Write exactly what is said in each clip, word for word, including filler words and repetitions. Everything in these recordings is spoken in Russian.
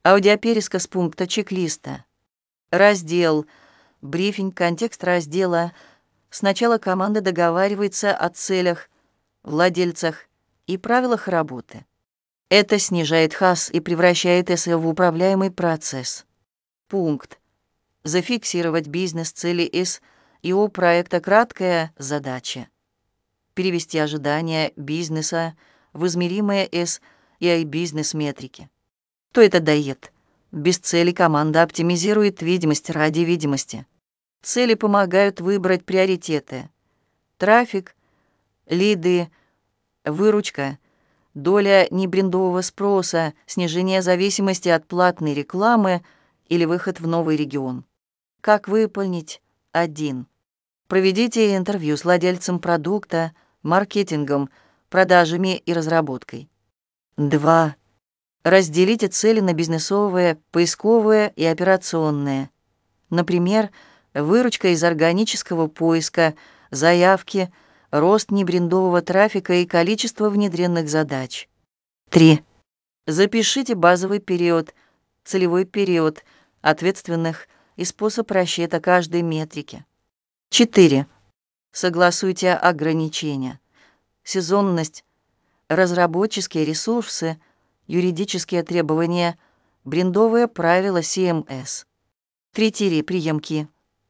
Аудиопересказ пункта чек-листа. Раздел. Брифинг, контекст раздела. Сначала команда договаривается о целях, владельцах и правилах работы. Это снижает хас и превращает СЭО в управляемый процесс. Пункт. Зафиксировать бизнес-цели эс и о проекта. Краткая задача. Перевести ожидания бизнеса в измеримые эс и ай бизнес-метрики. Что это дает? Без цели команда оптимизирует видимость ради видимости. Цели помогают выбрать приоритеты. Трафик, лиды, выручка, доля небрендового спроса, снижение зависимости от платной рекламы или выход в новый регион. Как выполнить? один. Проведите интервью с владельцем продукта, маркетингом, продажами и разработкой. два. Разделите цели на бизнесовые, поисковые и операционные. Например, выручка из органического поиска, заявки, рост небрендового трафика и количество внедренных задач. три. Запишите базовый период, целевой период, ответственных и способ расчета каждой метрики. четыре. Согласуйте ограничения. Сезонность, разработческие ресурсы, юридические требования, брендовые правила си эм эс. Критерии приемки.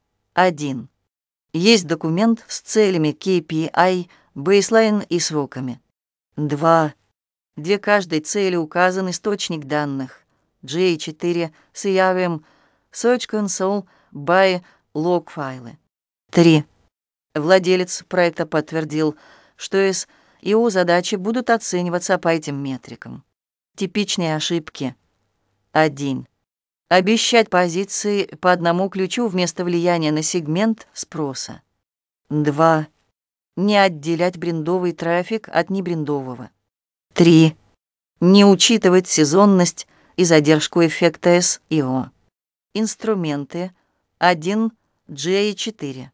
один. Есть документ с целями кей пи ай, бейслайн и сроками. два. Для каждой цели указан источник данных. джей четыре, си ар эм, Search Console, by, лог-файлы. три. Владелец проекта подтвердил, что эс и о задачи будут оцениваться по этим метрикам. Типичные ошибки. один. Обещать позиции по одному ключу вместо влияния на сегмент спроса. два. Не отделять брендовый трафик от небрендового. три. Не учитывать сезонность и задержку эффекта эс и о. Инструменты. один. джей четыре.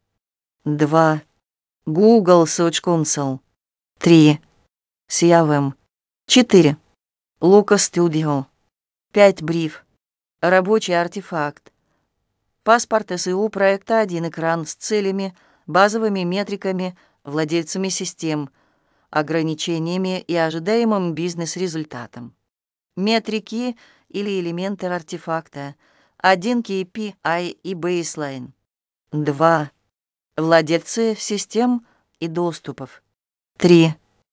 два. Google Search Console. три. си ар эм. четыре. Looker Studio. пять. Бриф. Рабочий артефакт. Паспорт эс и о проекта. Один экран с целями, базовыми метриками, владельцами систем, ограничениями и ожидаемым бизнес-результатом. Метрики или элементы артефакта. один. кей пи ай и бейслайн. два. Владельцы систем и доступов. три.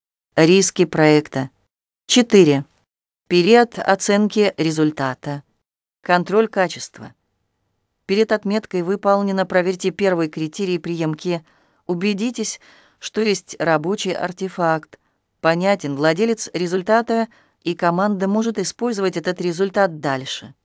Риски проекта. четыре. Период оценки результата. Контроль качества. Перед отметкой «Выполнено» проверьте первый критерий приемки. Убедитесь, что есть рабочий артефакт. Понятен владелец результата, и команда может использовать этот результат дальше.